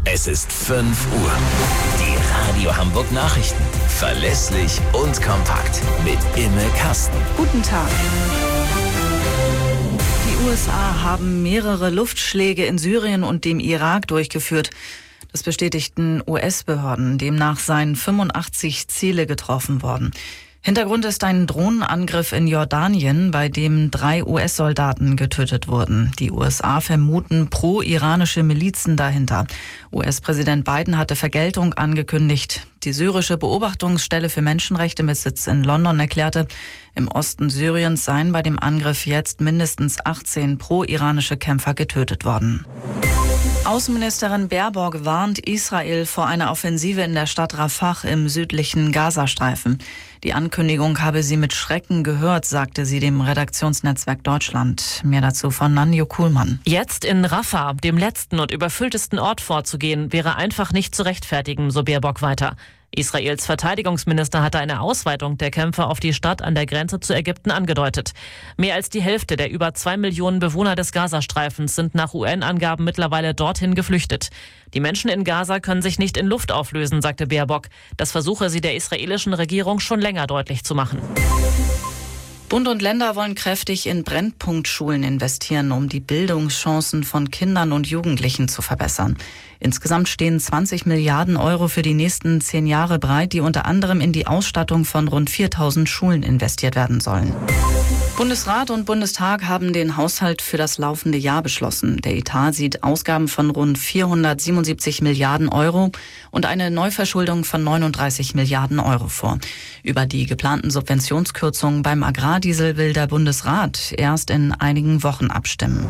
Es ist 5 Uhr. Die Radio Hamburg Nachrichten. Verlässlich und kompakt. Mit Imme Kasten. Guten Tag. Die USA haben mehrere Luftschläge in Syrien und dem Irak durchgeführt. Das bestätigten US-Behörden. Demnach seien 85 Ziele getroffen worden. Hintergrund ist ein Drohnenangriff in Jordanien, bei dem 3 US-Soldaten getötet wurden. Die USA vermuten pro-iranische Milizen dahinter. US-Präsident Biden hatte Vergeltung angekündigt. Die syrische Beobachtungsstelle für Menschenrechte mit Sitz in London erklärte, im Osten Syriens seien bei dem Angriff jetzt mindestens 18 pro-iranische Kämpfer getötet worden. Außenministerin Baerbock warnt Israel vor einer Offensive in der Stadt Rafah im südlichen Gazastreifen. Die Ankündigung habe sie mit Schrecken gehört, sagte sie dem Redaktionsnetzwerk Deutschland. Mehr dazu von Nanjo Kuhlmann. Jetzt in Rafah, dem letzten und überfülltesten Ort vorzugehen, wäre einfach nicht zu rechtfertigen, so Baerbock weiter. Israels Verteidigungsminister hatte eine Ausweitung der Kämpfe auf die Stadt an der Grenze zu Ägypten angedeutet. Mehr als die Hälfte der über 2 Millionen Bewohner des Gazastreifens sind nach UN-Angaben mittlerweile dorthin geflüchtet. Die Menschen in Gaza können sich nicht in Luft auflösen, sagte Baerbock. Das versuche sie der israelischen Regierung schon länger deutlich zu machen. Bund und Länder wollen kräftig in Brennpunktschulen investieren, um die Bildungschancen von Kindern und Jugendlichen zu verbessern. Insgesamt stehen 20 Milliarden Euro für die nächsten 10 Jahre bereit, die unter anderem in die Ausstattung von rund 4.000 Schulen investiert werden sollen. Bundesrat und Bundestag haben den Haushalt für das laufende Jahr beschlossen. Der Etat sieht Ausgaben von rund 477 Milliarden Euro und eine Neuverschuldung von 39 Milliarden Euro vor. Über die geplanten Subventionskürzungen beim Agrardiesel will der Bundesrat erst in einigen Wochen abstimmen.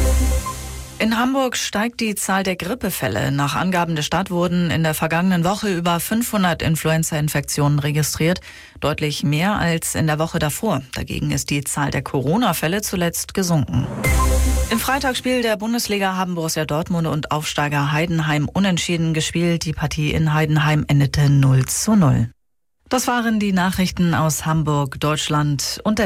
In Hamburg steigt die Zahl der Grippefälle. Nach Angaben der Stadt wurden in der vergangenen Woche über 500 Influenza-Infektionen registriert, deutlich mehr als in der Woche davor. Dagegen ist die Zahl der Corona-Fälle zuletzt gesunken. Im Freitagsspiel der Bundesliga haben Borussia Dortmund und Aufsteiger Heidenheim unentschieden gespielt. Die Partie in Heidenheim endete 0:0. Das waren die Nachrichten aus Hamburg, Deutschland und der